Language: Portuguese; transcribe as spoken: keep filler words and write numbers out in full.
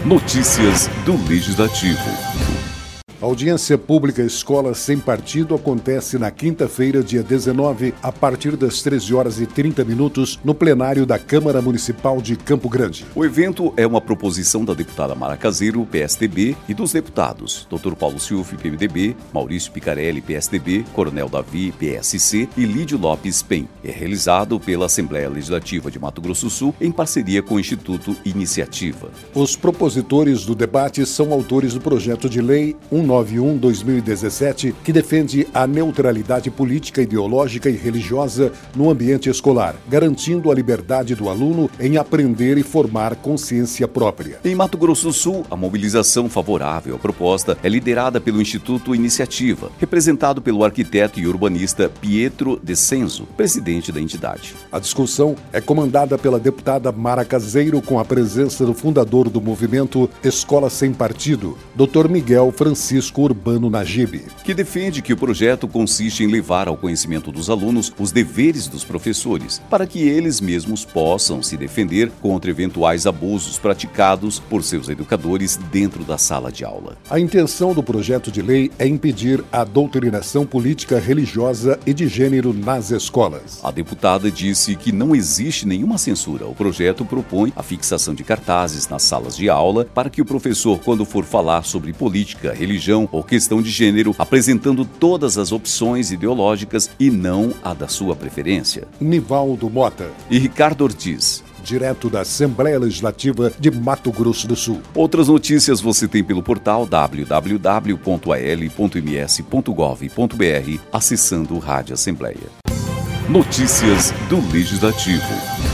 Notícias do Legislativo. A audiência pública Escola Sem Partido acontece na quinta-feira, dia dezenove, a partir das treze horas e trinta minutos, no plenário da Câmara Municipal de Campo Grande. O evento é uma proposição da deputada Mara Caseiro, P S D B, e dos deputados doutor Paulo Ciufi, P M D B, Maurício Picarelli, P S D B, Coronel Davi, P S C e Lídio Lopes, P E M. É realizado pela Assembleia Legislativa de Mato Grosso do Sul em parceria com o Instituto Iniciativa. Os propositores do debate são autores do projeto de lei cento e noventa e um barra dois mil e dezessete, que defende a neutralidade política, ideológica e religiosa no ambiente escolar, garantindo a liberdade do aluno em aprender e formar consciência própria. Em Mato Grosso do Sul, a mobilização favorável à proposta é liderada pelo Instituto Iniciativa, representado pelo arquiteto e urbanista Pietro De Cenzo, presidente da entidade. A discussão é comandada pela deputada Mara Caseiro, com a presença do fundador do movimento Escola Sem Partido, doutor Miguel Francisco Urbano Najib, que defende que o projeto consiste em levar ao conhecimento dos alunos os deveres dos professores, para que eles mesmos possam se defender contra eventuais abusos praticados por seus educadores dentro da sala de aula. A intenção do projeto de lei é impedir a doutrinação política, religiosa e de gênero nas escolas. A deputada disse que não existe nenhuma censura. O projeto propõe a fixação de cartazes nas salas de aula para que o professor, quando for falar sobre política, religião ou questão de gênero, apresentando todas as opções ideológicas e não a da sua preferência. Nivaldo Mota e Ricardo Ortiz, direto da Assembleia Legislativa de Mato Grosso do Sul. Outras notícias você tem pelo portal w w w ponto a l ponto m s ponto gov ponto b r, acessando o Rádio Assembleia. Notícias do Legislativo.